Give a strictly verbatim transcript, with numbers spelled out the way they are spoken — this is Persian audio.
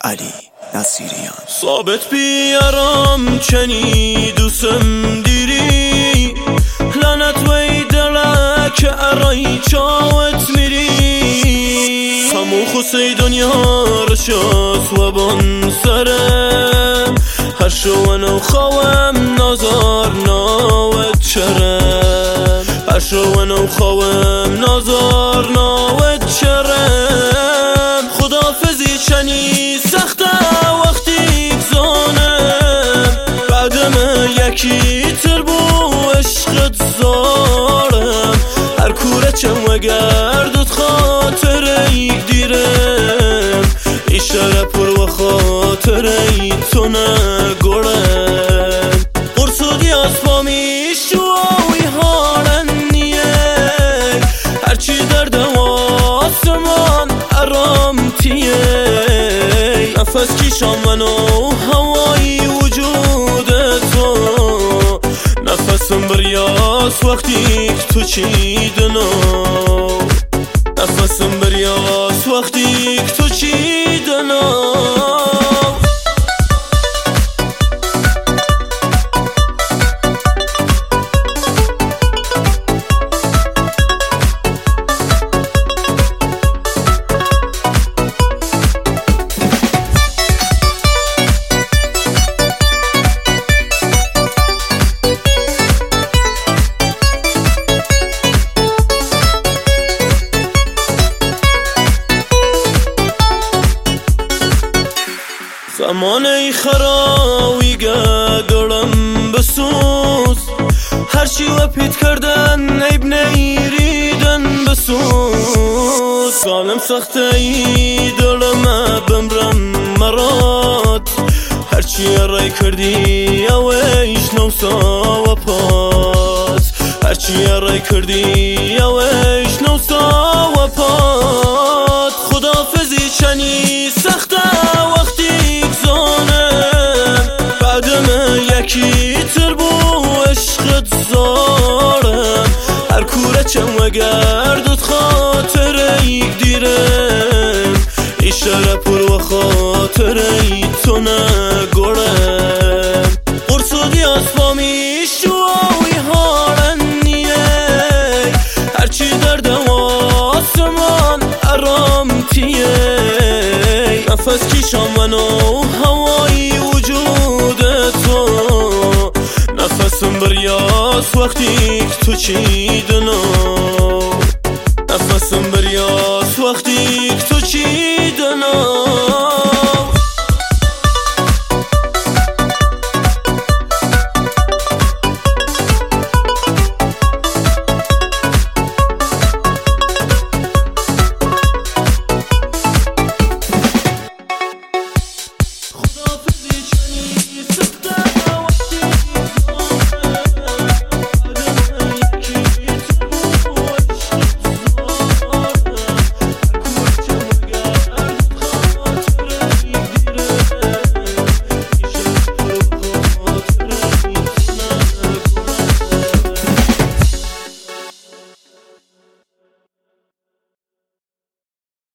علی نصیریان. ثابت بیارم چنی دوستم دیری لعنت وی دلک که ارای چاوت میری همو خوصی دنیا رشاس و بان سرم هر شوانو خواهم نازار ناوت چرم هر شوانو خواهم نازار ناوت چرم خدافزی چنی سخته وقتی زانم بعدم یکی تر بو عشقت زارم هر کوره چم و گردت خاطر یک دیرم ایشاره پر و خاطر ای تو نگرم قرصودی اسفامیش جوی هارنیه هرچی در دواسمان ارام تیه نفس کشم منو هوای وجود تو نفسم بریاس وقتی تو چیدنو نفسم بریاس وقتی تو چیدنو زمانه خراوی گدارم بسوز هرچی و پیت کردن عیب نیریدن بسوز سالم سخته ای دارم بمرم مرات هرچی رای کردی اویش نوسا و پاس هرچی رای کردی اویش نوسا و پاس خدافزی چنی سخته یکی تر بو عشقت زارم هر کوره چم و گردت خاطر یک دیرم ایشاره پر و خاطر ای تو نگرم قرصودی اسفامیش جوی هارنیه هرچی در دواسمان ارام تیه نفس کشم منو هوای وجود نفسم بریاس وقتی تو چیدنو نفسم بریاس وقتی تو